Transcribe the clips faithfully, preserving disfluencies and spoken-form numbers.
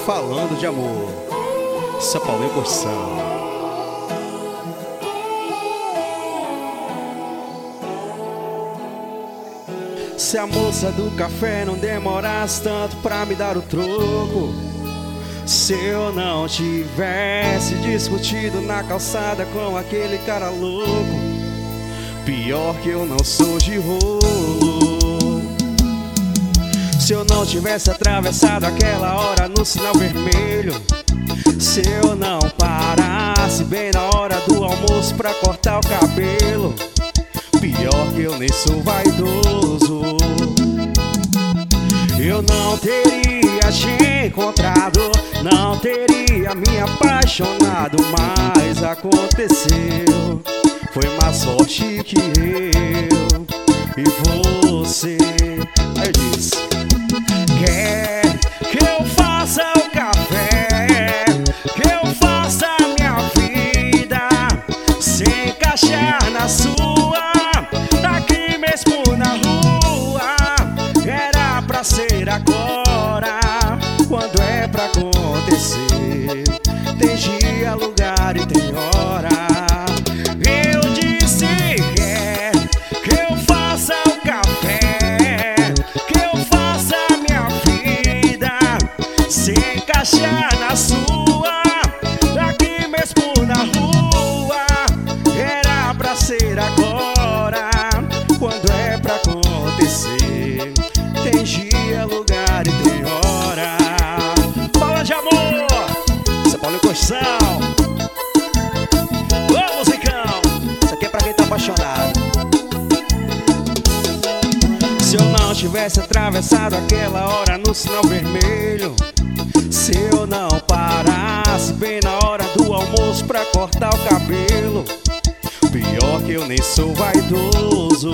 falando de amor. São Paulo em Construção. Se a moça do café não demorasse tanto pra me dar o troco, se eu não tivesse discutido na calçada com aquele cara louco, pior que eu não sou de rolo. Se eu não tivesse atravessado aquela hora no sinal vermelho, se eu não parasse bem na hora do almoço pra cortar o cabelo, pior que eu nem sou vaidoso, eu não teria te encontrado, não teria me apaixonado, mas aconteceu, foi mais forte que eu e você. Aí eu disse: quer que eu faça o café, que eu faça a minha vida se encaixar na sua, daqui mesmo na rua. Era pra ser agora, quando é pra acontecer, tem dia, lugar e tem hora. Eu disse: quer que eu faça o café, que eu faça a minha vida se encaixar na sua, daqui mesmo na rua. Era pra ser agora, quando é pra acontecer, tem dia, lugar e tem hora. Fala de amor, São Paulo em Construção. Ô musicão, isso aqui é pra quem tá apaixonado. Se eu não tivesse atravessado aquela hora no sinal vermelho, se eu não parasse bem na hora do almoço pra cortar o cabelo, pior que eu nem sou vaidoso,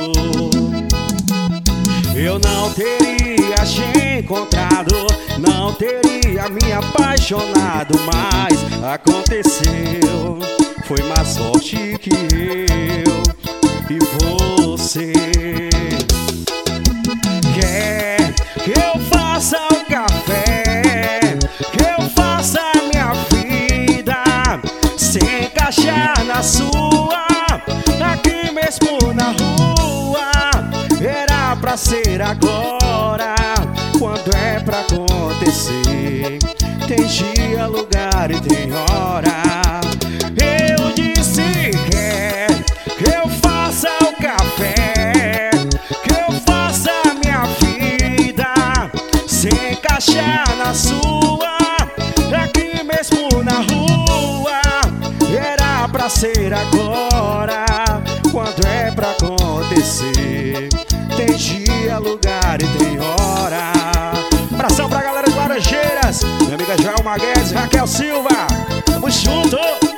eu não teria te encontrado, não teria me apaixonado, mas aconteceu, foi mais forte que eu e você. Quer que eu faça o café, que eu faça a minha vida se encaixar na sua, aqui mesmo na rua. Era pra ser agora, quando é pra acontecer, tem dia, lugar e tem hora. Eu disse: quer que eu faça o café, que eu faça a minha vida se encaixar na sua, aqui mesmo na rua. Era pra ser agora, quando é pra acontecer, tem dia, lugar e tem hora. Abração pra galera de Laranjeiras, minha amiga Joelma Guedes e Raquel Silva. Tamo junto!